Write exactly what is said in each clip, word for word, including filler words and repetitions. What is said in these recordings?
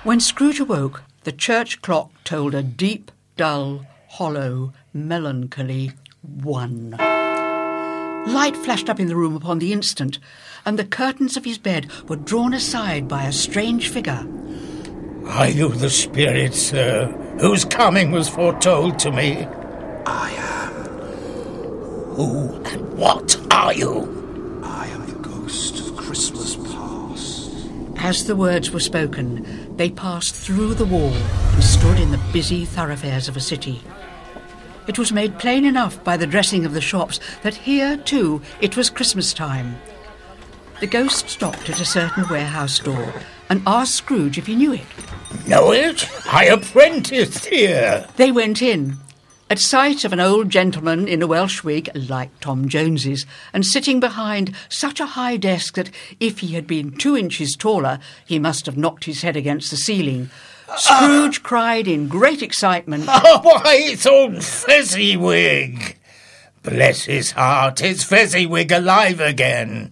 When Scrooge awoke, the church clock told a deep, dull, hollow, melancholy one. Light flashed up in the room upon the instant, and the curtains of his bed were drawn aside by a strange figure. Are you the spirit, sir, whose coming was foretold to me? I am. Who and what are you? I am the ghost of Christmas past. As the words were spoken, they passed through the wall and stood in the busy thoroughfares of a city. It was made plain enough by the dressing of the shops that here, too, it was Christmas time. The ghost stopped at a certain warehouse door and asked Scrooge if he knew it. Know it? I apprenticed here. They went in. At sight of an old gentleman in a Welsh wig, like Tom Jones's, and sitting behind such a high desk that if he had been two inches taller, he must have knocked his head against the ceiling, Scrooge uh, cried in great excitement, "Oh, why, it's old Fezziwig! Bless his heart, is Fezziwig alive again?"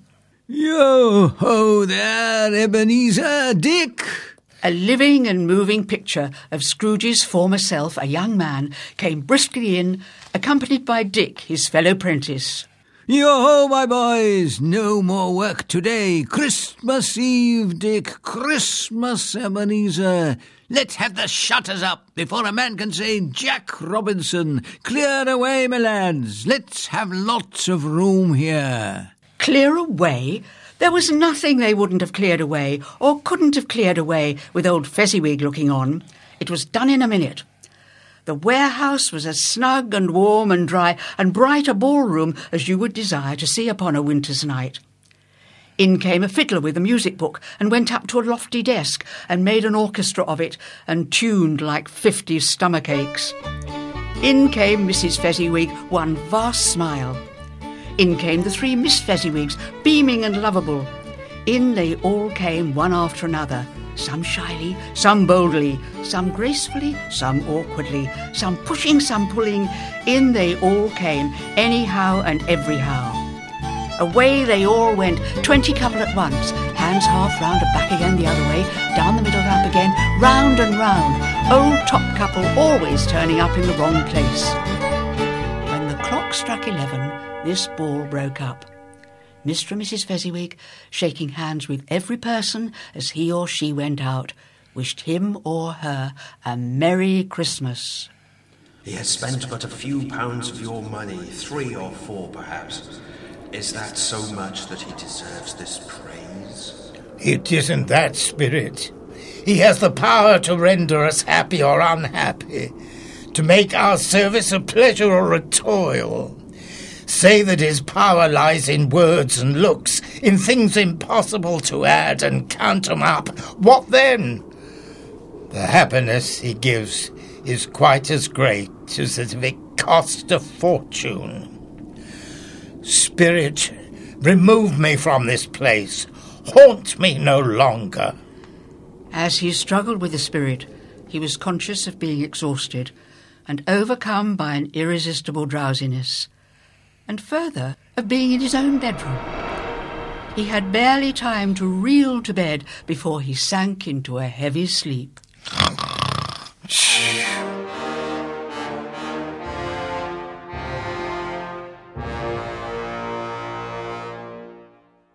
Yo-ho there, Ebenezer, Dick! A living and moving picture of Scrooge's former self, a young man, came briskly in, accompanied by Dick, his fellow prentice. Yo-ho, my boys! No more work today. Christmas Eve, Dick. Christmas, Ebenezer. Let's have the shutters up before a man can say, "Jack Robinson, clear away, my lads. Let's have lots of room here." Clear away? There was nothing they wouldn't have cleared away, or couldn't have cleared away, with old Fezziwig looking on. It was done in a minute. The warehouse was as snug and warm and dry and bright a ballroom as you would desire to see upon a winter's night. In came a fiddler with a music book and went up to a lofty desk and made an orchestra of it and tuned like fifty stomach aches. In came Missus Fezziwig, one vast smile. In came the three Miss Fezziwigs, beaming and lovable. In they all came one after another, some shyly, some boldly, some gracefully, some awkwardly, some pushing, some pulling. In they all came, anyhow and everyhow. Away they all went, twenty couple at once, hands half round and back again the other way, down the middle ramp again, round and round, old top couple always turning up in the wrong place. When the clock struck eleven, this ball broke up. Mister and Missus Fezziwig, shaking hands with every person as he or she went out, wished him or her a Merry Christmas. He has spent but a few pounds of your money, three or four perhaps. Is that so much that he deserves this praise? It isn't that, Spirit. He has the power to render us happy or unhappy, to make our service a pleasure or a toil. Say that his power lies in words and looks, in things impossible to add and count 'em up. What then? The happiness he gives is quite as great as if it cost a fortune. Spirit, remove me from this place. Haunt me no longer. As he struggled with the spirit, he was conscious of being exhausted and overcome by an irresistible drowsiness, and further, of being in his own bedroom. He had barely time to reel to bed before he sank into a heavy sleep.